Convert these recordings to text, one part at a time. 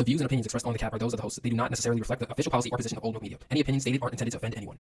The views and opinions expressed on the cap are those of the hosts. They do not necessarily reflect the official policy or position of Old Milk Media. Any opinions stated aren't intended to offend anyone.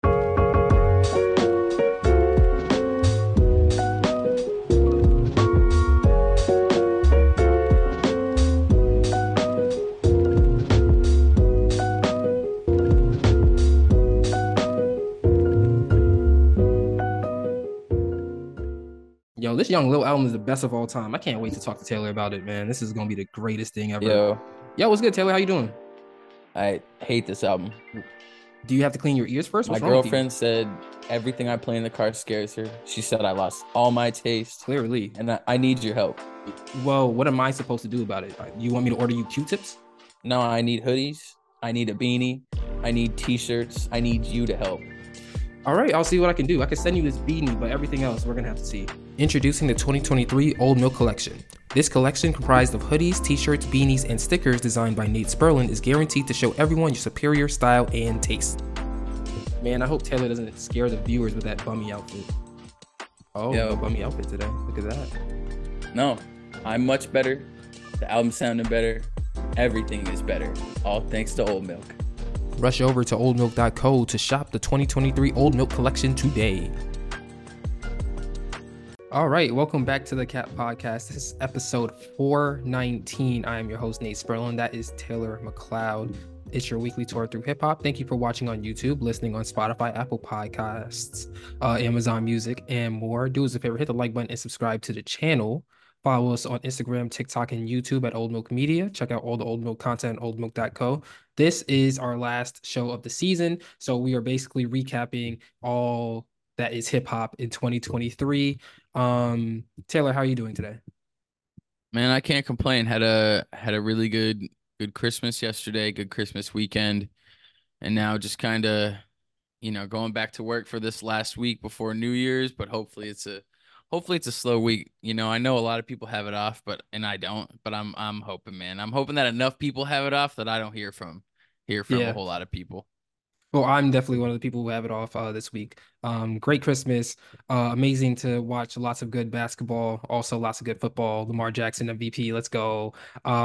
Yo, this Young Lil album is the best of all time. I can't wait to talk to Taylor about it, man. This is gonna be the greatest thing ever. Yo, what's good, Taylor? How you doing? I hate this album. Do you have to clean your ears first? My girlfriend said everything I play in the car scares her. She said I lost all my taste. Clearly. And I need your help. Well, what am I supposed to do about it? You want me to order you Q-tips? No, I need hoodies. I need a beanie. I need t-shirts. I need you to help. All right, I'll see what I can do. I can send you this beanie, but everything else we're going to have to see. Introducing the 2023 Old Milk Collection. This collection, comprised of hoodies, t-shirts, beanies, and stickers designed by Nate Sperlin, is guaranteed to show everyone your superior style and taste. Man, I hope Taylor doesn't scare the viewers with that bummy outfit. Oh, no bummy outfit today. Look at that. No, I'm much better. The album sounded better. Everything is better. All thanks to Old Milk. Rush over to oldmilk.co to shop the 2023 Old Milk Collection today. All right, welcome back to the Cap Podcast. This is episode 419. I am your host, Nate Sperlin. That is Taylor McLeod. It's your weekly tour through hip hop. Thank you for watching on YouTube, listening on Spotify, Apple Podcasts, Amazon Music, and more. Do us a favor, hit the like button and subscribe to the channel. Follow us on Instagram, TikTok, and YouTube at Old Milk Media. Check out all the Old Milk content at oldmilk.co. This is our last show of the season, so we are basically recapping all that is hip hop in 2023. Taylor, how are you doing today? Man, I can't complain. Had a really good Christmas yesterday, good Christmas weekend, and now just kind of, going back to work for this last week before New Year's. But hopefully it's a slow week. I know a lot of people have it off, and I don't. But I'm hoping, man. I'm hoping that enough people have it off that I don't hear from a whole lot of people. Well, I'm definitely one of the people who have it off this week. Great Christmas. Amazing to watch lots of good basketball, also lots of good football. Lamar Jackson MVP. Let's go.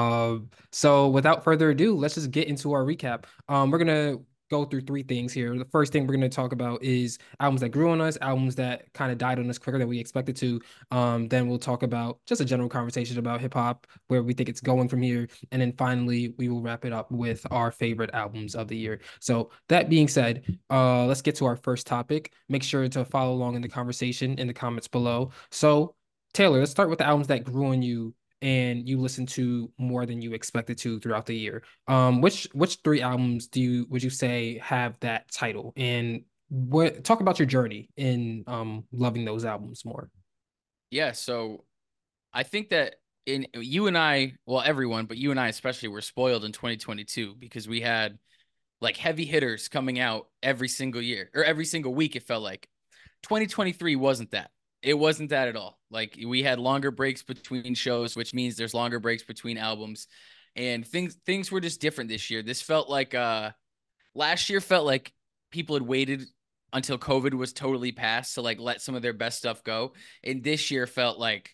So without further ado, let's just get into our recap. We're gonna go through three things here. The first thing we're going to talk about is albums that grew on us, albums that kind of died on us quicker than we expected to. Then we'll talk about just a general conversation about hip hop, where we think it's going from here. And then finally, we will wrap it up with our favorite albums of the year. So that being said, let's get to our first topic. Make sure to follow along in the conversation in the comments below. So Taylor, let's start with the albums that grew on you and you listen to more than you expected to throughout the year. Which three albums would you say have that title? And talk about your journey in loving those albums more. Yeah, so I think that you and I, well, everyone, but you and I especially, were spoiled in 2022 because we had like heavy hitters coming out every single year or every single week. It felt like 2023 wasn't that. It wasn't that at all. Like, we had longer breaks between shows, which means there's longer breaks between albums, and things were just different this year. This felt like last year felt like people had waited until COVID was totally past to like let some of their best stuff go. And this year felt like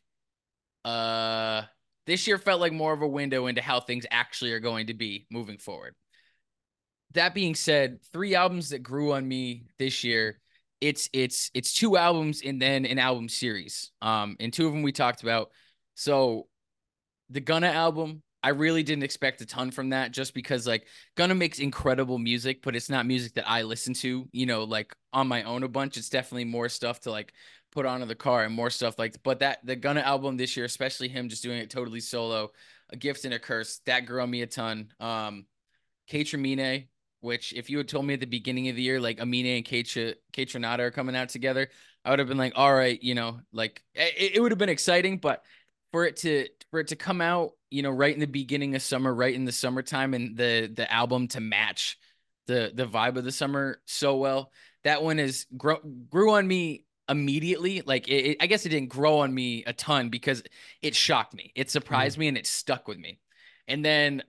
more of a window into how things actually are going to be moving forward. That being said, three albums that grew on me this year. It's two albums and then an album series. And two of them we talked about. So the Gunna album, I really didn't expect a ton from that, just because like Gunna makes incredible music, but it's not music that I listen to, like on my own a bunch. It's definitely more stuff to like put onto the car and more stuff but the Gunna album this year, especially him just doing it totally solo, A Gift and a Curse, that grew on me a ton. Kaytraminé, which if you had told me at the beginning of the year, like Amine and Kaytranada are coming out together, I would have been like, all right, like it would have been exciting, but for it to come out, right in the beginning of summer, right in the summertime, and the album to match the vibe of the summer so well, that one grew on me immediately. Like I guess it didn't grow on me a ton because it shocked me. It surprised me and it stuck with me. And then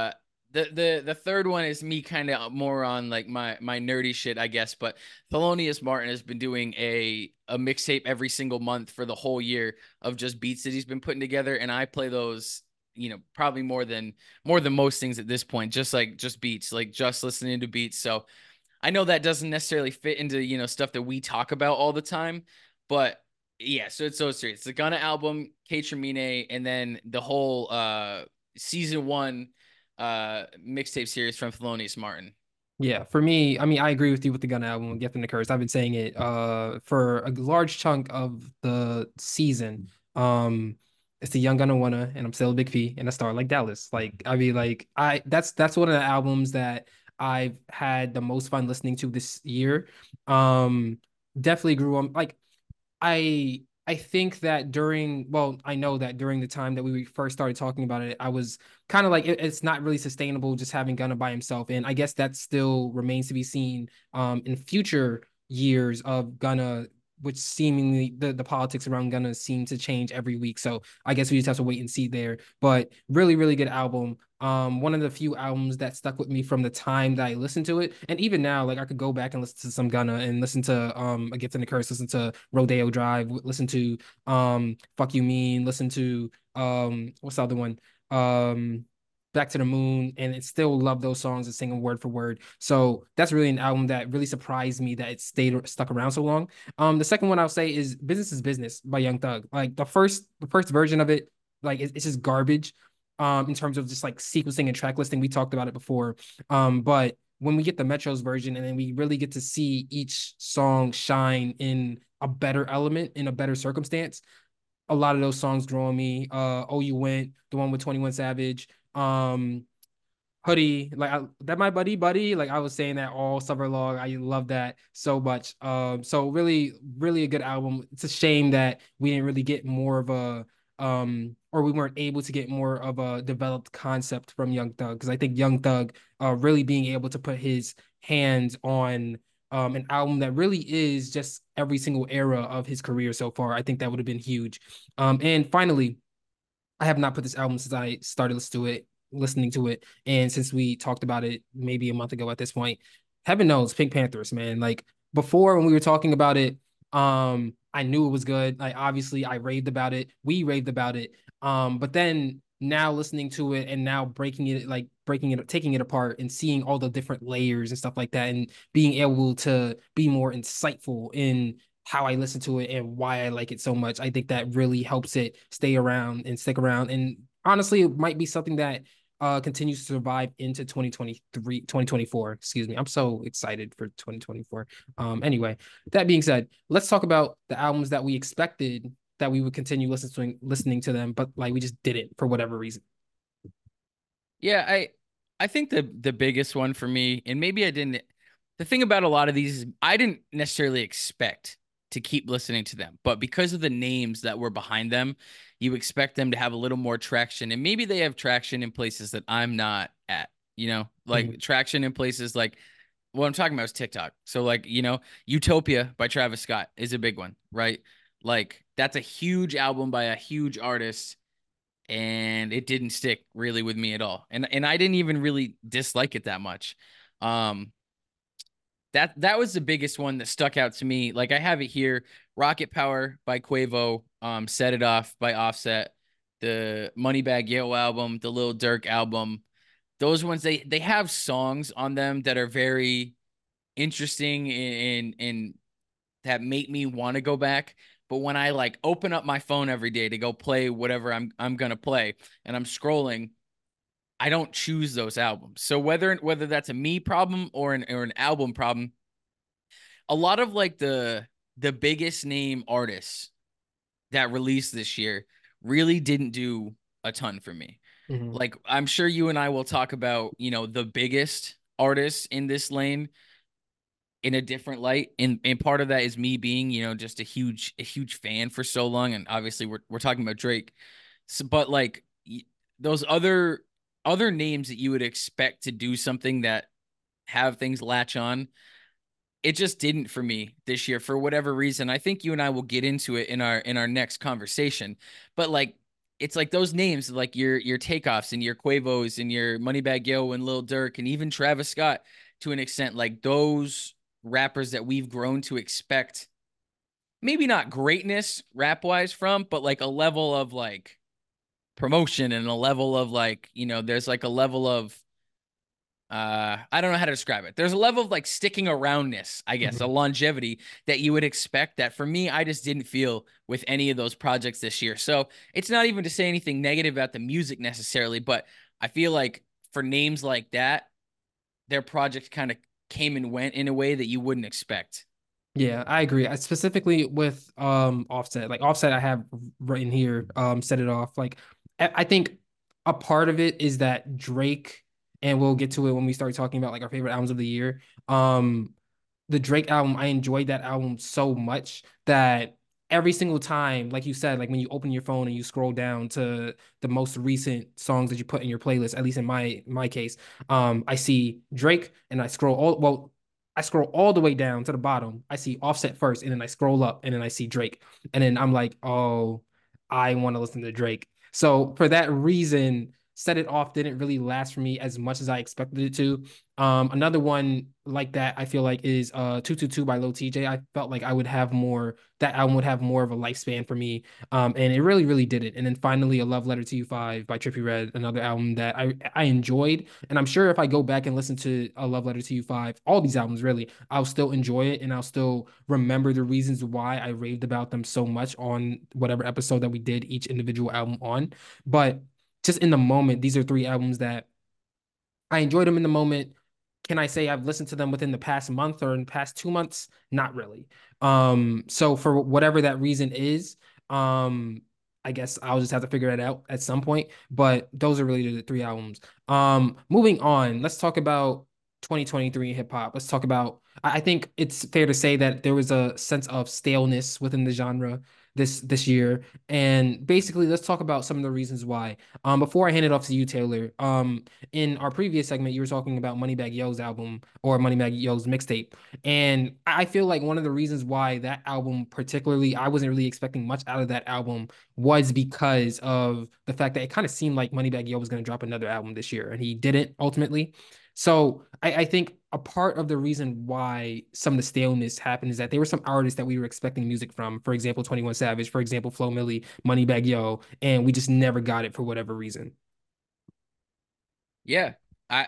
the third one is me kind of more on like my nerdy shit, I guess. But Thelonious Martin has been doing a mixtape every single month for the whole year of just beats that he's been putting together, and I play those probably more than most things at this point, just beats, like just listening to beats. So I know that doesn't necessarily fit into, stuff that we talk about all the time, but yeah, so it's so serious. The Gunna album, K Tremine, and then the whole season one mixtape series from Thelonious Martin. Yeah, for me, I mean, I agree with you with the Gun album, Gift and the Curse. I've been saying it for a large chunk of the season. It's the Young Gunna Wanna, and I'm still a big P and a star like Dallas. Like, I mean, like I that's one of the albums that I've had the most fun listening to this year. Definitely grew on like I think that I know that during the time that we first started talking about it, I was kind of like it's not really sustainable just having Gunna by himself, and I guess that still remains to be seen in future years of Gunna, which seemingly the politics around Gunna seem to change every week. So I guess we just have to wait and see there. But really, really good album. One of the few albums that stuck with me from the time that I listened to it, and even now, like I could go back and listen to some Gunna and listen to A Gift and a Curse, listen to Rodeo Drive, listen to Fuck You Mean, listen to what's the other one? Um Back to the Moon, and it still love those songs and sing them word for word. So that's really an album that really surprised me that it stayed stuck around so long. The second one I'll say is Business is Business by Young Thug. Like the first version of it, like it's just garbage in terms of just like sequencing and track listing. We talked about it before. But when we get the Metro's version and then we really get to see each song shine in a better element, in a better circumstance, a lot of those songs draw on me. Oh You Went, the one with 21 Savage, Hoodie, like that my buddy, like I was saying that all summer long. I love that so much. So really, really a good album. It's a shame that we didn't really get more of a or we weren't able to get more of a developed concept from Young Thug, because I think Young Thug really being able to put his hands on an album that really is just every single era of his career so far, I think that would have been huge. And finally, I have not put this album since I started listening to it, and since we talked about it maybe a month ago at this point. Heaven knows, Pink Panthers, man. Like before when we were talking about it, I knew it was good. Like obviously I raved about it. We raved about it. But then now listening to it and now breaking it, taking it apart and seeing all the different layers and stuff like that, and being able to be more insightful in how I listen to it and why I like it so much. I think that really helps it stay around and stick around. And honestly, it might be something that continues to survive into 2024. Excuse me. I'm so excited for 2024. Anyway, that being said, let's talk about the albums that we expected that we would continue listening to them, but like we just didn't for whatever reason. Yeah, I think the biggest one for me, and maybe I didn't. The thing about a lot of these is I didn't necessarily expect to keep listening to them, but because of the names that were behind them, you expect them to have a little more traction, and maybe they have traction in places that I'm not at. Mhm. Like traction in places like what I'm talking about is TikTok. So like, Utopia by Travis Scott is a big one, right? Like that's a huge album by a huge artist and it didn't stick really with me at all. And I didn't even really dislike it that much. Um that was the biggest one that stuck out to me. Like I have it here, Rocket Power by Quavo, Set It Off by Offset, the Moneybagg Yo album, the Lil Durk album. Those ones they have songs on them that are very interesting and that make me want to go back. But when I like open up my phone every day to go play whatever I'm gonna play and I'm scrolling, I don't choose those albums. So whether that's a me problem or an album problem, a lot of like the biggest name artists that released this year really didn't do a ton for me. Mhm. Like I'm sure you and I will talk about, the biggest artists in this lane in a different light. And part of that is me being, just a huge fan for so long. And obviously we're talking about Drake. So, but like those other names that you would expect to do something that have things latch on, it just didn't for me this year for whatever reason. I think you and I will get into it in our next conversation. But like it's like those names, like your takeoffs and your Quavos and your Moneybagg Yo and Lil Durk and even Travis Scott to an extent, like those rappers that we've grown to expect, maybe not greatness rap wise from, but like a level of like promotion and a level of like, there's like a level of I don't know how to describe it. There's a level of like sticking aroundness, I guess, a Mhm. longevity that you would expect that for me, I just didn't feel with any of those projects this year. So it's not even to say anything negative about the music necessarily, but I feel like for names like that, their project kind of came and went in a way that you wouldn't expect. Yeah, I agree. Specifically with Offset. Like Offset I have written here, set it off. Like I think a part of it is that Drake, and we'll get to it when we start talking about like our favorite albums of the year. Um the Drake album, I enjoyed that album so much that every single time, like you said, like when you open your phone and you scroll down to the most recent songs that you put in your playlist, at least in my case, I see Drake and I scroll all the way down to the bottom. I see Offset first, and then I scroll up, and then I see Drake, and then I'm like, oh, I want to listen to Drake. So for that reason, Set It Off didn't really last for me as much as I expected it to. Another one like that I feel like is 222 by Lil TJ. I felt like I would have more that album would have more of a lifespan for me. And it really, really did it. And then finally A Love Letter to You 5 by Trippie Redd, another album that I enjoyed. And I'm sure if I go back and listen to A Love Letter to You 5, all these albums really, I'll still enjoy it and I'll still remember the reasons why I raved about them so much on whatever episode that we did each individual album on. But just in the moment, these are three albums that I enjoyed them in the moment. Can I say I've listened to them within the past month or in the past 2 months? Not really. So for whatever that reason is, um, I guess I'll just have to figure it out at some point. But those are really the three albums. Moving on, let's talk about 2023 hip hop. Let's talk about. I think it's fair to say that there was a sense of staleness within the genre this year, and basically, let's talk about some of the reasons why. Before I hand it off to you, Taylor. In our previous segment, you were talking about Moneybagg Yo's album or Moneybagg Yo's mixtape. And I feel like one of the reasons why that album, particularly, I wasn't really expecting much out of that album was because of the fact that it kind of seemed like Moneybagg Yo was going to drop another album this year, and he didn't ultimately. So I think a part of the reason why some of the staleness happened is that there were some artists that we were expecting music from. For example, 21 Savage, for example, Flo Milli, Moneybagg Yo, and we just never got it for whatever reason. Yeah. I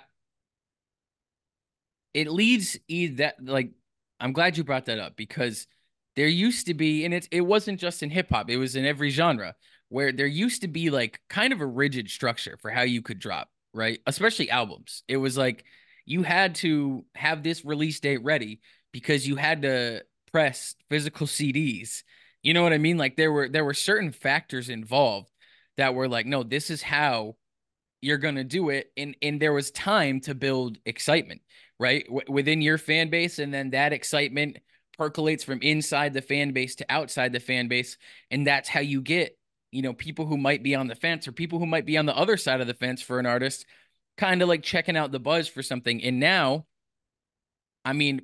it leads that like I'm glad you brought that up because there used to be, and it wasn't just in hip hop, it was in every genre where there used to be like kind of a rigid structure for how you could drop, right? Especially albums. It was like you had to have this release date ready because you had to press physical CDs. You know what I mean? Like there were certain factors involved that were like, no, this is how you're going to do it, and there was time to build excitement, right? Within your fan base, and then that excitement percolates from inside the fan base to outside the fan base, and that's how you get, people who might be on the fence or people who might be on the other side of the fence for an artist kind of like checking out the buzz for something. And now, I mean,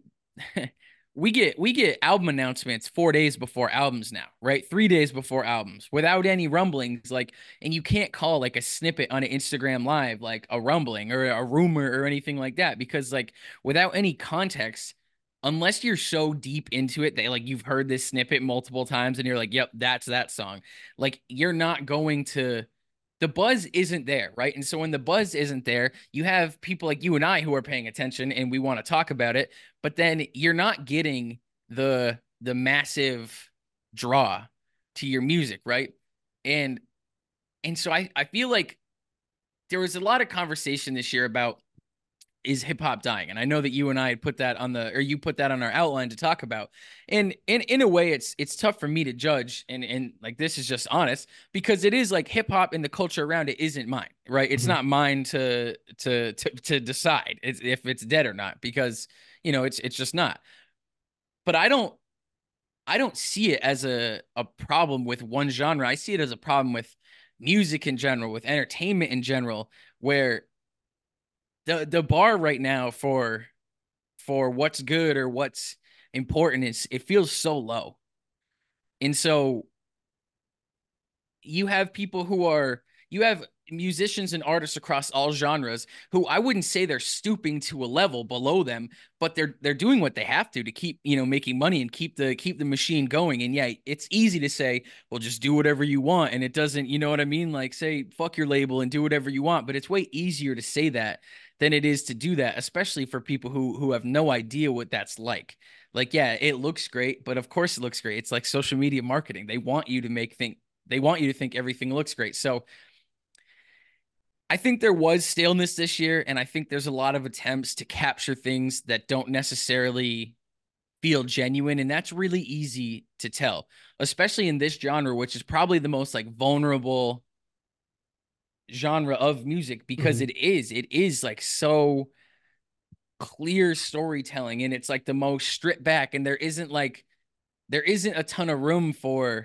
we get album announcements 4 days before albums now, right? 3 days before albums without any rumblings. Like, and you can't call like a snippet on an Instagram live like a rumbling or a rumor or anything like that because like without any context, unless you're so deep into it that like you've heard this snippet multiple times and you're like, yep, that's that song. Like you're not going to the buzz isn't there, right? And so when the buzz isn't there, you have people like you and I who are paying attention and we want to talk about it, but then you're not getting the massive draw to your music, right? And and so I feel like there was a lot of conversation this year about is hip hop dying? And I know that you and I had put that on the or you put that on our outline to talk about. And in a way it's tough for me to judge and like this is just honest because it is like hip hop and the culture around it isn't mine, right? It's Mhm. not mine to decide if it's dead or not because it's just not. But I don't see it as a problem with one genre. I see it as a problem with music in general, with entertainment in general, where the bar right now for what's good or what's important is it feels so low. And so you have people who are you have musicians and artists across all genres who I wouldn't say they're stooping to a level below them, but they're doing what they have to keep, making money and keep the machine going. And yeah, it's easy to say, well, just do whatever you want, and it doesn't, you know what I mean? Like, say fuck your label and do whatever you want, but it's way easier to say that than it is to do that, especially for people who have no idea what that's like. Like, yeah, it looks great, but of course it looks great. It's like social media marketing. They want you to think everything looks great. So I think there was staleness this year, and I think there's a lot of attempts to capture things that don't necessarily feel genuine, and that's really easy to tell, especially in this genre, which is probably the most like vulnerable genre of music because Mhm. it is like so clear storytelling, and it's like the most stripped back, and there isn't a ton of room for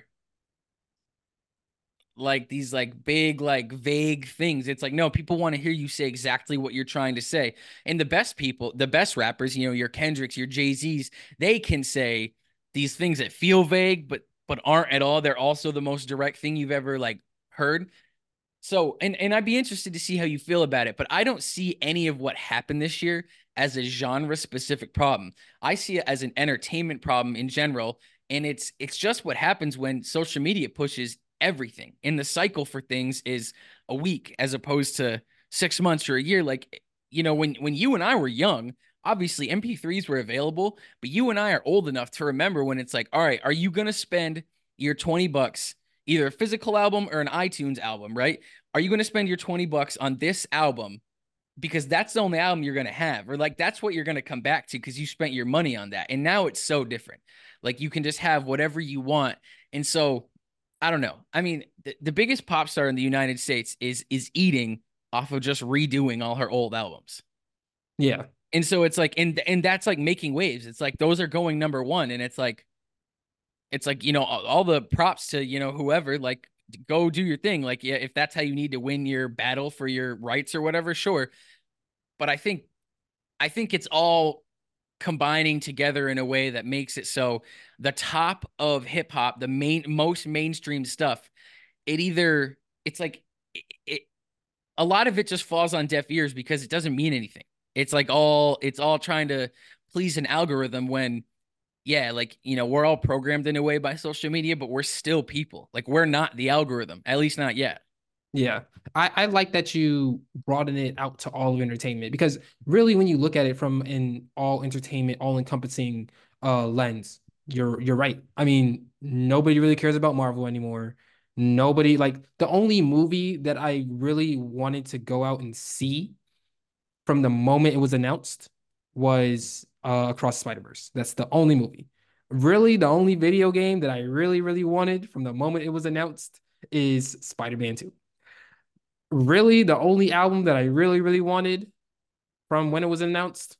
like these like big like vague things. It's like, no, people want to hear you say exactly what you're trying to say. And the best people, the best rappers, your Kendricks, your Jay-Z's, they can say these things that feel vague but aren't at all. They're also the most direct thing you've ever like heard. So, and I'd be interested to see how you feel about it, but I don't see any of what happened this year as a genre specific problem. I see it as an entertainment problem in general, and it's just what happens when social media pushes everything. And the cycle for things is a week as opposed to 6 months or a year. Like, when you and I were young, obviously MP3s were available, but you and I are old enough to remember when it's like, all right, are you going to spend your $20, either a physical album or an iTunes album, right? Are you going to spend your $20 on this album because that's the only album you're going to have, or like that's what you're going to come back to because you spent your money on that? And now it's so different. Like, you can just have whatever you want. And so I don't know. I mean, the biggest pop star in the United States is eating off of just redoing all her old albums. Yeah. And so it's like, and that's like making waves. It's like those are going number one, and it's like, all the props to, whoever, like, go do your thing. Like, yeah, if that's how you need to win your battle for your rights or whatever, sure. But I think it's all combining together in a way that makes it so the top of hip hop, the most mainstream stuff, it's like it a lot of it just falls on deaf ears because it doesn't mean anything. It's all trying to please an algorithm when, yeah, like, we're all programmed in a way by social media, but we're still people. Like, we're not the algorithm, at least not yet. Yeah. I like that you broaden it out to all of entertainment because really when you look at it from an all entertainment, all encompassing lens, you're right. I mean, nobody really cares about Marvel anymore. Nobody like the only movie that I really wanted to go out and see from the moment it was announced was Across the Spider-Verse. That's the only movie. Really, the only video game that I really, really wanted from the moment it was announced is Spider-Man 2. Really, the only album that I really, really wanted from when it was announced.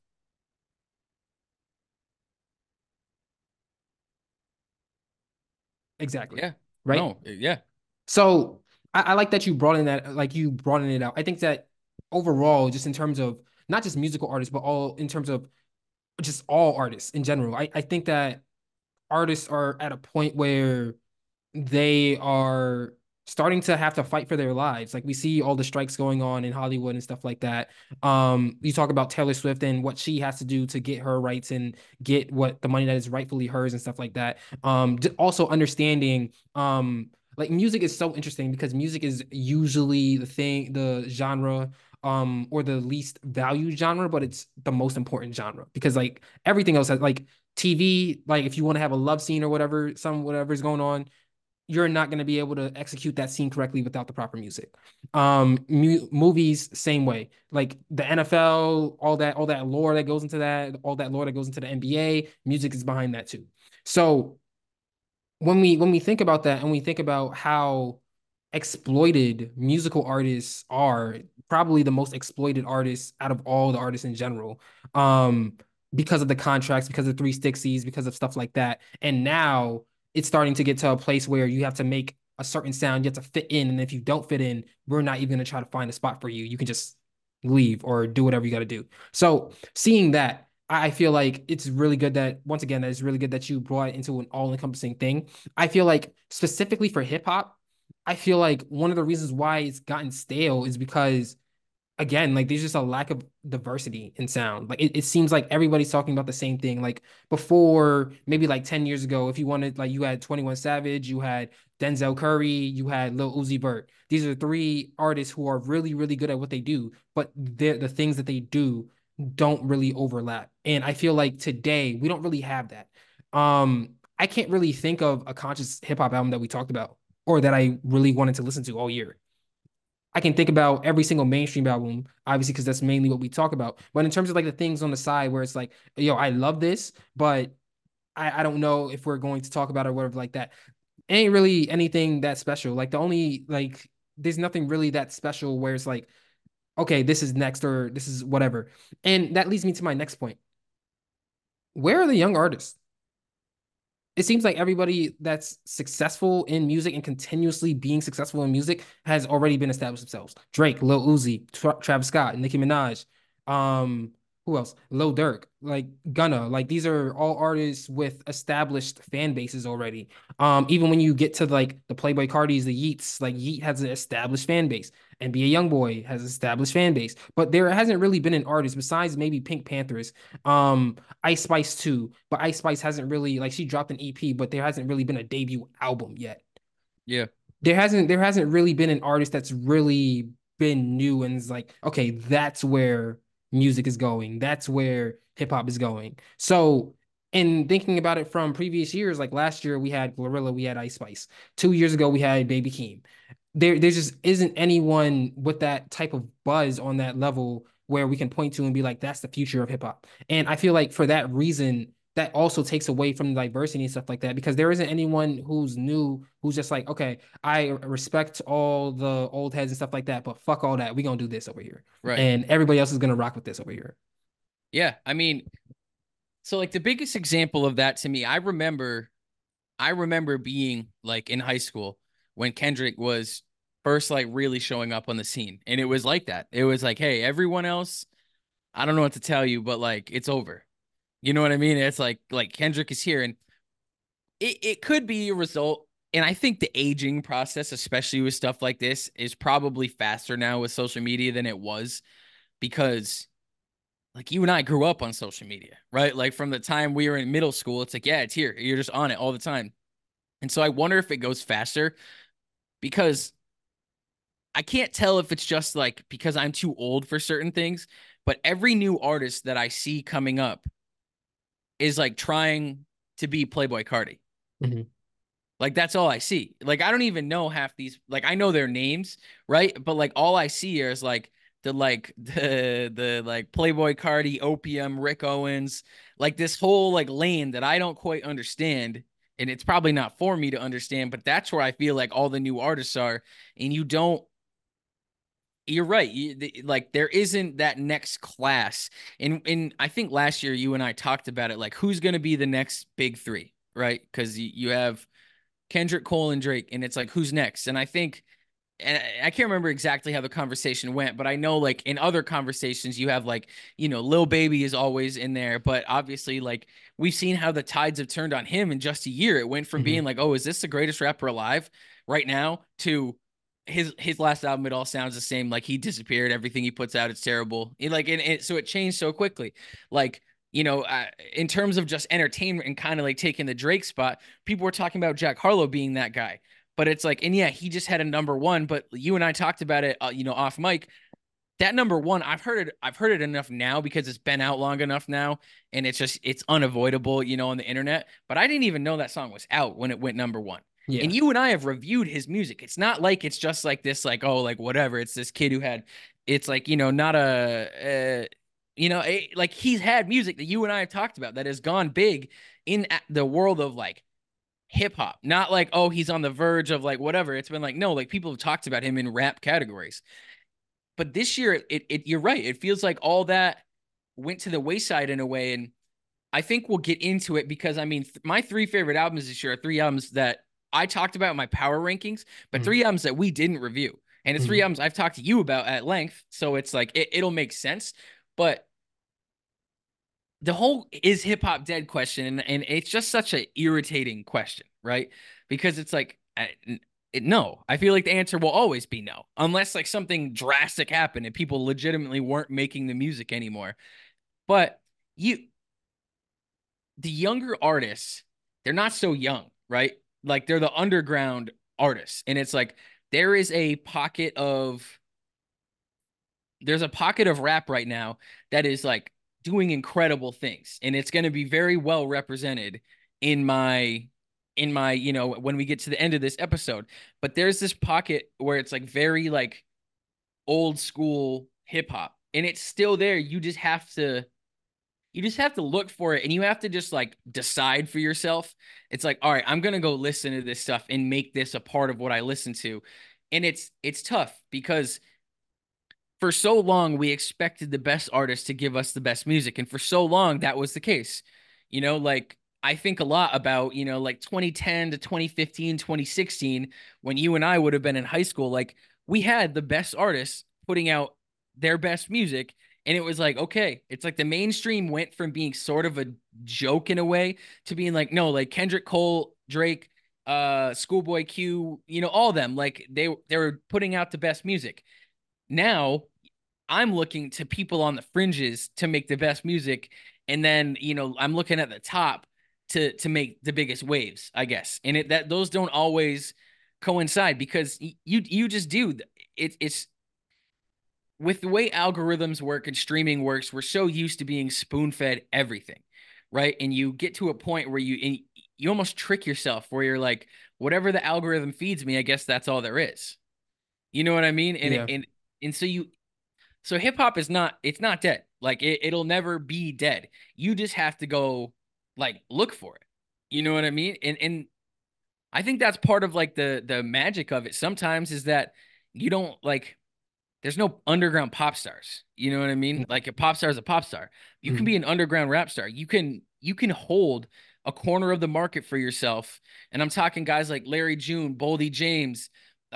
Exactly. Yeah. Right. No, yeah. So I like that you brought in that, like you broaden it out. I think that overall, just in terms of not just musical artists, but all in terms of just all artists in general, I think that artists are at a point where they are starting to have to fight for their lives. Like we see all the strikes going on in Hollywood and stuff like that. You talk about Taylor Swift and what she has to do to get her rights and get what the money that is rightfully hers and stuff like that. Also understanding like music is so interesting because music is usually the genre or the least valued genre, but it's the most important genre because like everything else has like TV, like if you want to have a love scene or whatever's going on, you're not going to be able to execute that scene correctly without the proper music. Movies, same way. Like the NFL, all that lore that goes into that, all that lore that goes into the NBA, music is behind that too. So when we think about that and we think about how exploited musical artists are, probably the most exploited artists out of all the artists in general, um, because of the contracts, because of 360s, because of stuff like that. And now it's starting to get to a place where you have to make a certain sound, you have to fit in, and if you don't fit in, we're not even going to try to find a spot for you. You can just leave or do whatever you got to do. So seeing that, I feel like it's really good that once again, it's really good that you brought it into an all-encompassing thing. I feel like specifically for hip hop, I feel like one of the reasons why it's gotten stale is because again, like there's just a lack of diversity in sound. Like it seems like everybody's talking about the same thing. Like before, maybe like 10 years ago, if you wanted, like you had 21 Savage, you had Denzel Curry, you had Lil Uzi Vert. These are three artists who are really, really good at what they do, but the things that they do don't really overlap. And I feel like today we don't really have that. I can't really think of a conscious hip hop album that we talked about or that I really wanted to listen to all year. I can think about every single mainstream album, obviously, because that's mainly what we talk about. But in terms of like the things on the side where it's like, yo, I love this, but I don't know if we're going to talk about it or whatever like that. It ain't really anything that special. Like the only like there's nothing really that special where it's like, okay, this is next or this is whatever. And that leads me to my next point. Where are the young artists? It seems like everybody that's successful in music and continuously being successful in music has already been established themselves. Drake, Lil Uzi, Travis Scott, Nicki Minaj, um, who else? Lil Durk, like Gunna, like these are all artists with established fan bases already. Even when you get to like the Playboy Cardis, the Yeats, like Yeat has an established fan base. NBA YoungBoy has an established fan base, but there hasn't really been an artist besides maybe Pink Panthers. Ice Spice too, but Ice Spice hasn't really like she dropped an EP, but there hasn't really been a debut album yet. Yeah. There hasn't really been an artist that's really been new and is like, okay, that's where music is going. That's where hip hop is going. So, in thinking about it from previous years, like last year we had Glorilla, we had Ice Spice. 2 years ago we had Baby Keem. There just isn't anyone with that type of buzz on that level where we can point to and be like, that's the future of hip hop. And I feel like for that reason, that also takes away from the diversity and stuff like that because there isn't anyone who's new who's just like, okay, I respect all the old heads and stuff like that, but fuck all that. We're gonna do this over here. Right. And everybody else is gonna rock with this over here. Yeah. I mean, so like the biggest example of that to me, I remember being like in high school when Kendrick was first like really showing up on the scene. And it was like that. It was like, hey, everyone else, I don't know what to tell you, but like it's over. You know what I mean? It's like Kendrick is here and it could be a result. And I think the aging process, especially with stuff like this, is probably faster now with social media than it was because like you and I grew up on social media, right? Like from the time we were in middle school, it's like, yeah, it's here. You're just on it all the time. And so I wonder if it goes faster because I can't tell if it's just like because I'm too old for certain things, but every new artist that I see coming up is like trying to be Playboy Cardi. Mhm. Like that's all I see. Like I don't even know half these. Like I know their names, right? But like all I see here is like the like Playboy Cardi, Opium, Rick Owens, like this whole like lane that I don't quite understand. And it's probably not for me to understand, but that's where I feel like all the new artists are. And you don't you're right. Like there isn't that next class. And I think last year you and I talked about it like who's going to be the next big three, right? Cuz you have Kendrick, Cole, and Drake, and it's like who's next? And I think, and I can't remember exactly how the conversation went, but I know like in other conversations you have like Lil Baby is always in there, but obviously like we've seen how the tides have turned on him in just a year. It went from being Mhm. like, oh, is this the greatest rapper alive right now to his last album, it all sounds the same. Like he disappeared. Everything he puts out, it's terrible. So it changed so quickly. Like in terms of just entertainment and kind of like taking the Drake spot, people were talking about Jack Harlow being that guy. But it's like, and yeah, he just had a number one. But you and I talked about it, off mic. That number one, I've heard it enough now because it's been out long enough now, and it's unavoidable, on the internet. But I didn't even know that song was out when it went number one. And Yeah. you and I have reviewed his music. It's not like it's just like this, like oh, like whatever. It's this kid who had, it's like not like he's had music that you and I have talked about that has gone big in the world of like hip hop. Not like, oh, he's on the verge of like whatever. It's been like, no, like people have talked about him in rap categories. But this year, you're right. It feels like all that went to the wayside in a way. And I think we'll get into it because I mean, my three favorite albums this year are three albums that I talked about in my power rankings, but Mhm. three albums that we didn't review. And it's three Mhm. albums I've talked to you about at length. So it's like, it'll make sense. But the whole is hip hop dead question, and it's just such an irritating question, right? Because it's like No. I feel like the answer will always be no, unless like something drastic happened and people legitimately weren't making the music anymore. But you, the younger artists, they're not so young, right? Like they're the underground artists, and it's like there is a pocket of there's a pocket of rap right now that is like doing incredible things, and it's going to be very well represented in my when we get to the end of this episode. But there's this pocket where it's like very like old school hip hop, and it's still there. You just have to look for it, and you have to just like decide for yourself. It's like, all right, I'm gonna go listen to this stuff and make this a part of what I listen to. And it's tough because for so long we expected the best artists to give us the best music, and for so long that was the case. Like I think a lot about, like 2010 to 2015, 2016, when you and I would have been in high school. Like we had the best artists putting out their best music, and it was like, okay, it's like the mainstream went from being sort of a joke in a way to being like, no, like Kendrick Cole, Drake, Schoolboy Q, all of them, like they were putting out the best music. Now I'm looking to people on the fringes to make the best music, and then I'm looking at the top to make the biggest waves, I guess. And that those don't always coincide because you just do it's with the way algorithms work and streaming works. We're so used to being spoon fed everything, right? And you get to a point where you almost trick yourself where you're like, whatever the algorithm feeds me, I guess that's all there is. You know what I mean? And Yeah. so hip hop is not, it's not dead. Like it'll never be dead. You just have to go like look for it. You know what I mean? And I think that's part of like the magic of it sometimes is that you don't like there's no underground pop stars. You know what I mean? Like a pop star is a pop star. You can be Mhm. an underground rap star. You can hold a corner of the market for yourself. And I'm talking guys like Larry June, Boldy James,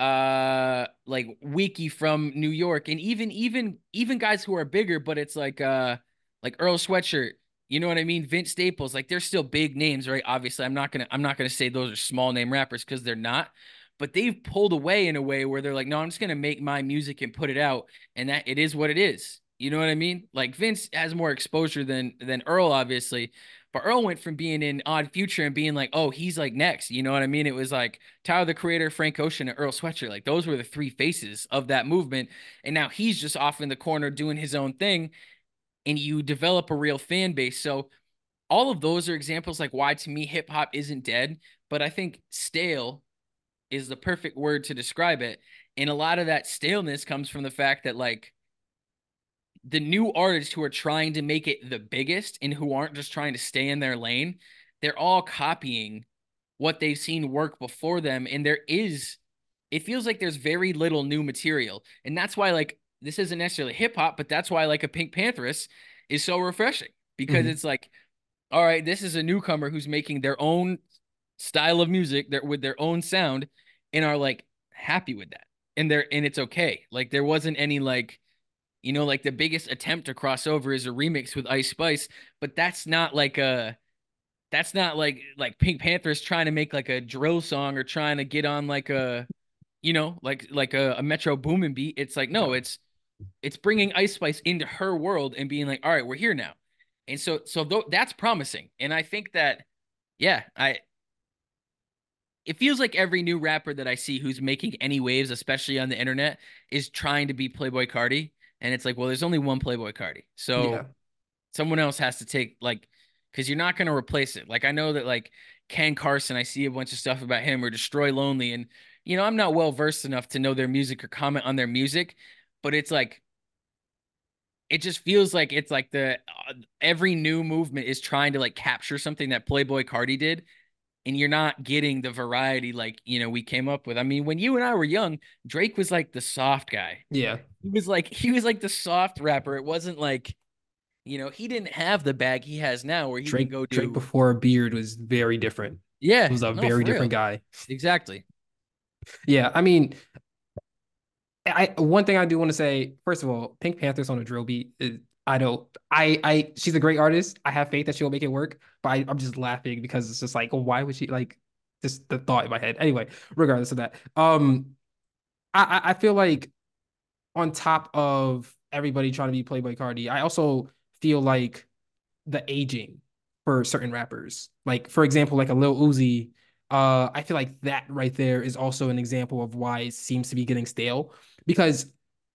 like Wiki from New York, and even guys who are bigger, but it's like Earl Sweatshirt. You know what I mean? Vince Staples, like they're still big names, right? Obviously, I'm not gonna say those are small name rappers because they're not, but they've pulled away in a way where they're like, no, I'm just gonna make my music and put it out, and that it is what it is. You know what I mean? Like Vince has more exposure than Earl, obviously, but Earl went from being in Odd Future and being like, oh, he's like next. You know what I mean? It was like Tyler the Creator, Frank Ocean, and Earl Sweatshirt. Like those were the three faces of that movement, and now he's just off in the corner doing his own thing, and you develop a real fan base. So all of those are examples like why to me hip hop isn't dead, but I think stale is the perfect word to describe it. And a lot of that staleness comes from the fact that like the new artists who are trying to make it the biggest and who aren't just trying to stay in their lane, they're all copying what they've seen work before them. And it feels like there's very little new material. And that's why like this isn't necessarily hip hop, but that's why like a Pink Panthers is so refreshing because Mhm. it's like, all right, this is a newcomer who's making their own style of music with their own sound and are like happy with that. And it's okay. Like there wasn't any like, like the biggest attempt to cross over is a remix with Ice Spice, but that's not like Pink Panthers trying to make like a drill song or trying to get on like a Metro Boomin beat. It's like no, No. it's bringing Ice Spice into her world and being like, all right, we're here now. And that's promising. And I think that yeah, I it feels like every new rapper that I see who's making any waves, especially on the internet, is trying to be Playboy Cardi. And it's like, well, there's only one Playboy Cardi. Yeah. So someone else has to take like because you're not going to replace it. Like I know that like Ken Carson, I see a bunch of stuff about him or Destroy Lonely, and I'm not well versed enough to know their music or comment on their music, but it's like it just feels like it's like the every new movement is trying to like capture something that Playboy Cardi did, and you're not getting the variety like we came up with. I mean, when you and I were young, Drake was like the soft guy. Yeah. He was like the soft rapper. It wasn't like he didn't have the bag he has now where he can go Drake do. before a beard was very different. Yeah, Was a no, very for different real. guy. Exactly. Yeah, I mean, I one thing I do want to say, first of all, Pink Panthers on a drill beat. I don't. She's a great artist. I have faith that she'll make it work. But I'm just laughing because it's just like, why would she like? just the thought in my head. Anyway, regardless of that, I feel like on top of everybody trying to be Playboi Carti, I also feel like the aging for certain rappers. Like for example, like a Lil Uzi, I feel like that right there is also an example of why it seems to be getting stale because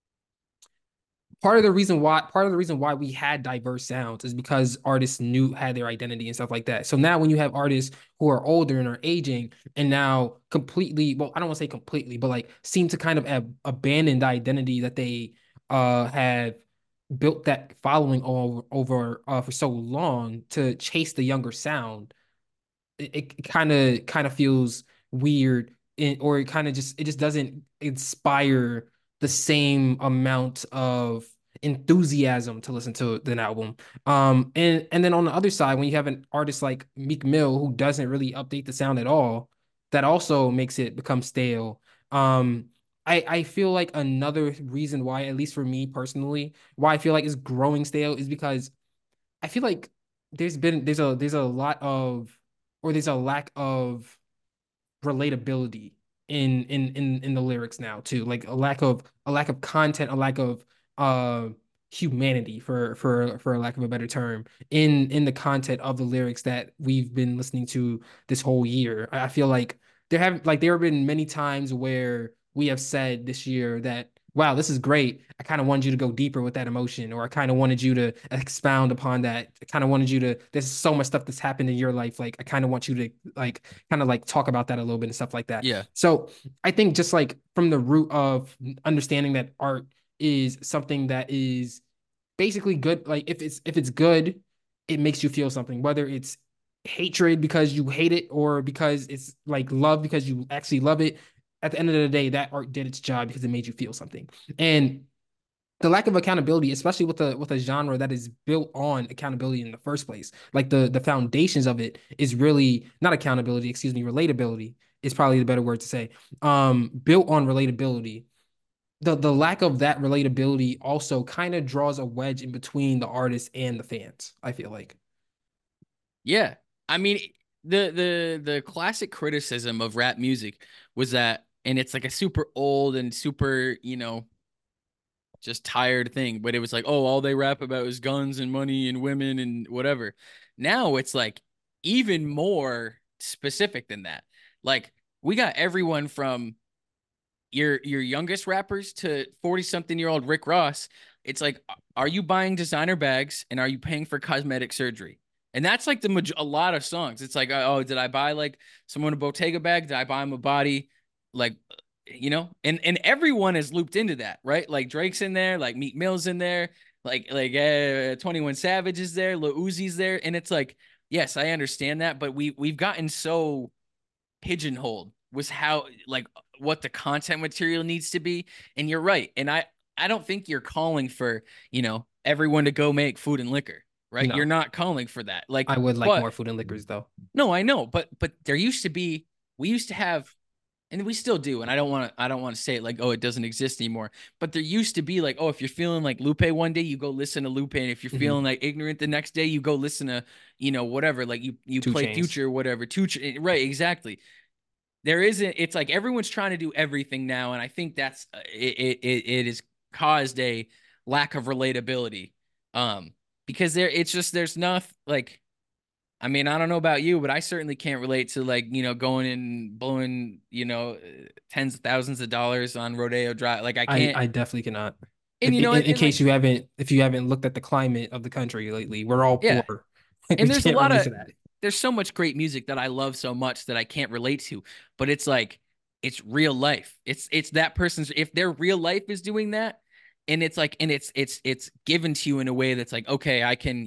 part of the reason why we had diverse sounds is because artists knew had their identity and stuff like that. So now when you have artists who are older and are aging and now completely, well, I don't want to say completely, but like seem to kind of have abandoned the identity that they have built that following over for so long to chase the younger sound, it kind of feels weird or it just doesn't inspire the same amount of enthusiasm to listen to an album. And then on the other side, when you have an artist like Meek Mill who doesn't really update the sound at all, that also makes it become stale. I feel like another reason why, at least for me personally, why I feel like it's growing stale is because I feel like there's a lot of or there's a lack of relatability in the lyrics now too. Like a lack of content, a lack of uh humanity for a lack of a better term in the content of the lyrics that we've been listening to this whole year. I feel like there have been many times where we have said this year that wow, this is great. I kind of wanted you to go deeper with that emotion, or I kind of wanted you to expound upon that. I kind of wanted you to, there's so much stuff that's happened in your life. Like, I kind of want you to like kind of like talk about that a little bit and stuff like that. Yeah. So I think just like from the root of understanding that art is something that is basically good. Like if it's good, it makes you feel something, whether it's hatred because you hate it or because it's like love because you actually love it. At the end of the day, that art did its job because it made you feel something. And the lack of accountability, especially with a genre that is built on accountability in the first place, like the foundations of it is really not accountability, excuse me, relatability is probably the better word to say. Built on relatability. The lack of that relatability also kind of draws a wedge in between the artist and the fans, I feel like. Yeah. I mean, the classic criticism of rap music was that, and it's like a super old and super, just tired thing, but it was like, oh, all they rap about is guns and money and women and whatever. Now it's like even more specific than that. Like we got everyone from your youngest rappers to 40 something year old Rick Ross. It's like, are you buying designer bags and are you paying for cosmetic surgery? And that's like a lot of songs. It's like, oh, did I buy like someone a Bottega bag? Did I buy him a body? Like, and everyone is looped into that, right? Like Drake's in there, like Meek Mill's in there, like 21 Savage is there, Lil Uzi's there, and it's like, yes, I understand that, but we've gotten so pigeonholed was how like what the content material needs to be. And you're right. And I don't think you're calling for, everyone to go make food and liquor, right? You're No, not calling for that. Like, I would like but more food and liquors though. no, I know, but there used to be we used to have and we still do, and I don't want to say it like, oh, it doesn't exist anymore. But there used to be like, oh, if you're feeling like Lupe one day, you go listen to Lupe, and if you're Hmm. feeling like ignorant the next day, you go listen to, whatever, like you Two play chains. Future or whatever. Right, exactly. There isn't. It's like everyone's trying to do everything now, and I think that's it has caused a lack of relatability. Um, because it's just there's nothing like. I mean, I don't know about you, but I certainly can't relate to like, going and blowing, tens of thousands of dollars on Rodeo Drive. Like I can't. I definitely cannot. And In and case like, you haven't, if you haven't looked at the climate of the country lately, we're all yeah. poor. Like we And there's a can't lot relate of to that. there's so much great music that I love so much that I can't relate to, but it's like it's real life. It's that person's if their real life is doing that, and it's like and it's given to you in a way that's like, okay, I can,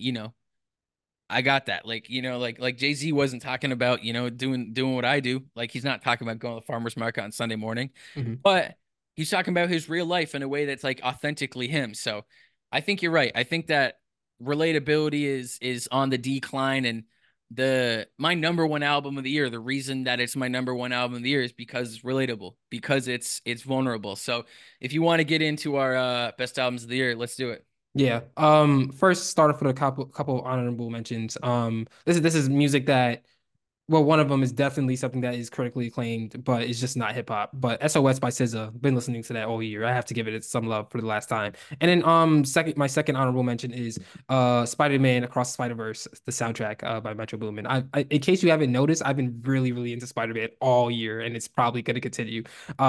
I got that. Like, like Jay-Z wasn't talking about, doing what I do. Like he's not talking about going to the farmer's market on Sunday morning, Mhm. but he's talking about his real life in a way that's like authentically him. So I think you're right. I think that relatability is on the decline, and the my number one album of the year, the reason that it's my number one album of the year is because it's relatable, because it's vulnerable. So if you want to get into our best albums of the year, let's do it. Yeah. First start off with a couple honorable mentions. This is music that well, one of them is definitely something that is critically acclaimed, but it's just not hip hop. But SOS by SZA, been listening to that all year. I have to give it some love for the last time. And then my second honorable mention is Spider-Man Across the Spider-Verse, the soundtrack by Metro Boomin. In case you haven't noticed, I've been really really into Spider-Man all year, and it's probably going to continue.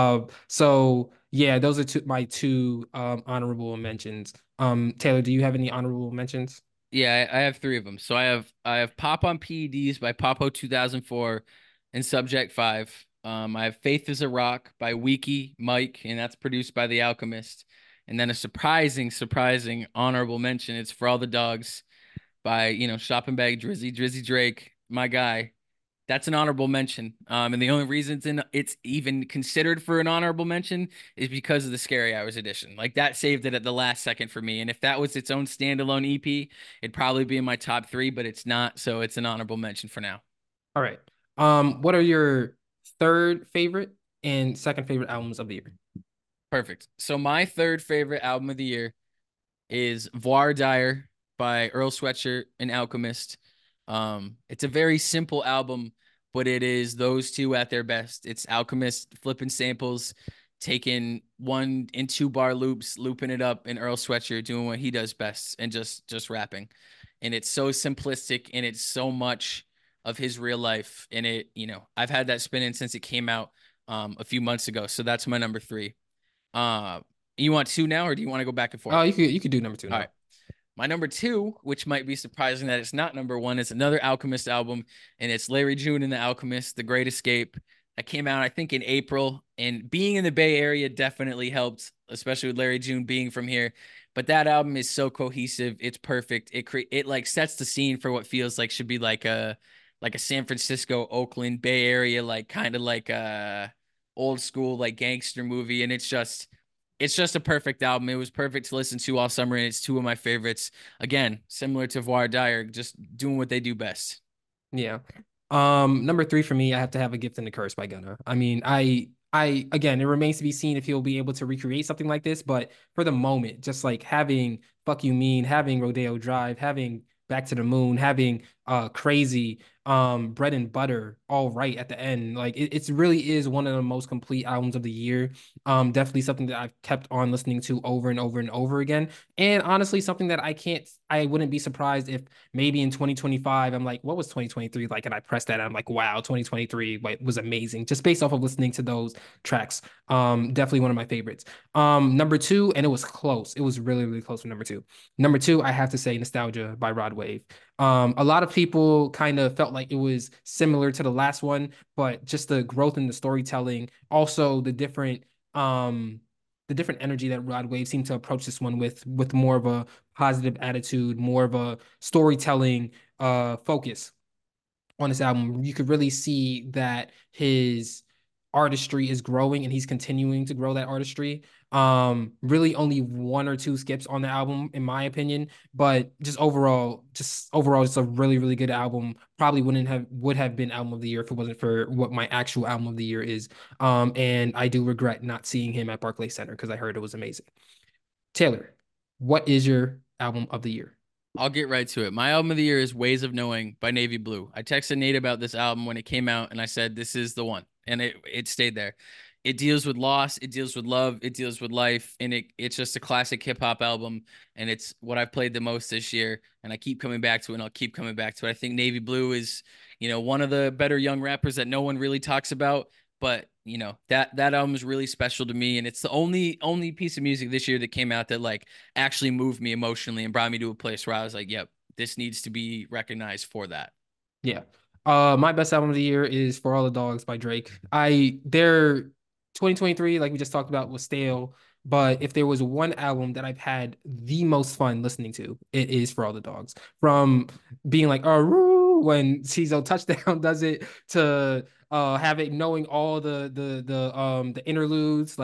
So yeah, those are my two honorable mentions. Taylor, do you have any honorable mentions? Yeah, I have three of them. So I have Pop on PEDs by Popo 2004 and Subject 5. I have Faith is a Rock by Wiki Mike, and that's produced by The Alchemist. And then a surprising honorable mention. It's For All the Dogs by, Shopping Bag Drizzy Drake, my guy. That's an honorable mention. And the only reason it's even considered for an honorable mention is because of the Scary Hours edition. Like that saved it at the last second for me. And if that was its own standalone EP, it'd probably be in my top three, but it's not. So it's an honorable mention for now. All right. What are your third favorite and second favorite albums of the year? Perfect. So my third favorite album of the year is Voir Dire by Earl Sweatshirt and Alchemist. It's a very simple album, but it is those two at their best. It's Alchemist flipping samples, taking 1 and 2 bar loops, looping it up, and Earl Sweatshirt doing what he does best and just rapping. And it's so simplistic and it's so much of his real life. And I've had that spinning since it came out a few months ago. So that's my number three. Uh, you want two now, or do you want to go back and Oh, forth? you could do number two All right. now. My number two, which might be surprising that it's not number one, is another Alchemist album, and it's Larry June and the Alchemist, The Great Escape. That came out, I think, in April, and being in the Bay Area definitely helped, especially with Larry June being from here. But that album is so cohesive, it's perfect. It like sets the scene for what feels like should be like a San Francisco, Oakland, Bay Area, like kind of like a old school like gangster movie, and it's just a perfect album. It was perfect to listen to all summer, and it's two of my favorites. Again, similar to Voir Dire, just doing what they do best. Yeah. Number three for me, I have to have A Gift and a Curse by Gunna. I mean, again, it remains to be seen if he'll be able to recreate something like this, but for the moment, just like having Fuck You Mean, having Rodeo Drive, having Back to the Moon, having Crazy, Bread and Butter, all right at the end. Like it really is one of the most complete albums of the year. Definitely something that I've kept on listening to over and over and over again. And honestly, something that I wouldn't be surprised if maybe in 2025, I'm like, what was 2023 like? And I pressed that. And I'm like, wow, 2023 was amazing just based off of listening to those tracks. Definitely one of my favorites. Number two, and it was close. It was really, really close for number two. Number two, I have to say Nostalgia by Rod Wave. A lot of people kind of felt like it was similar to the last one, but just the growth in the storytelling, also the different energy that Rod Wave seemed to approach this one with more of a positive attitude, more of a storytelling focus on this album. You could really see that his artistry is growing and he's continuing to grow that artistry. Really only one or two skips on the album, in my opinion, but just overall, it's a really, really good album. Probably would have been album of the year if it wasn't for what my actual album of the year is. And I do regret not seeing him at Barclays Center because I heard it was amazing. Taylor, what is your album of the year? I'll get right to it. My album of the year is Ways of Knowing by Navy Blue. I texted Nate about this album when it came out, and I said, this is the one. And it stayed there. It deals with loss, it deals with love, it deals with life, and it's just a classic hip hop album. And it's what I've played the most this year. And I keep coming back to it, and I'll keep coming back to it. I think Navy Blue is, one of the better young rappers that no one really talks about. But that album is really special to me, and it's the only piece of music this year that came out that like actually moved me emotionally and brought me to a place where I was like, yep, this needs to be recognized for that. Yeah. My best album of the year is For All the Dogs by Drake. Their 2023, like we just talked about, was stale. But if there was one album that I've had the most fun listening to, it is For All the Dogs. From being like, oh, when Cizo touchdown does it to having knowing all the interludes, like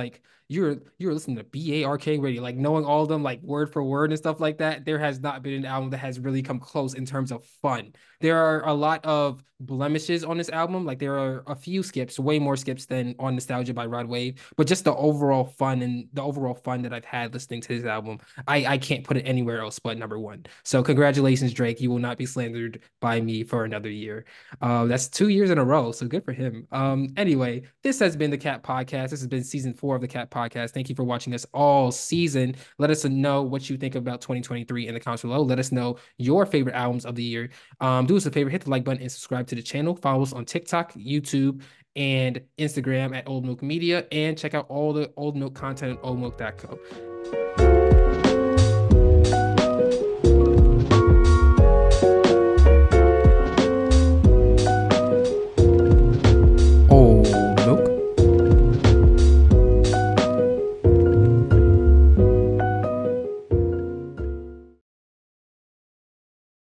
you're listening to BARK radio, like knowing all of them like word for word and stuff like that. There has not been an album that has really come close in terms of fun. There are a lot of blemishes on this album. Like there are a few skips, way more skips than on Nostalgia by Rod Wave, but just the overall fun that I've had listening to this album, I can't put it anywhere else but number one. So congratulations, Drake. You will not be slandered by me for another year. That's 2 years in a row, so good for him. Anyway, this has been the Cat Podcast. This has been season 4 of the Cat Podcast. Thank you for watching us all season. Let us know what you think about 2023 in the comments below. Let us know your favorite albums of the year. Do us a favor, hit the like button and subscribe to the channel. Follow us on TikTok, YouTube, and Instagram at Old Milk Media, and check out all the Old Milk content at oldmilk.co.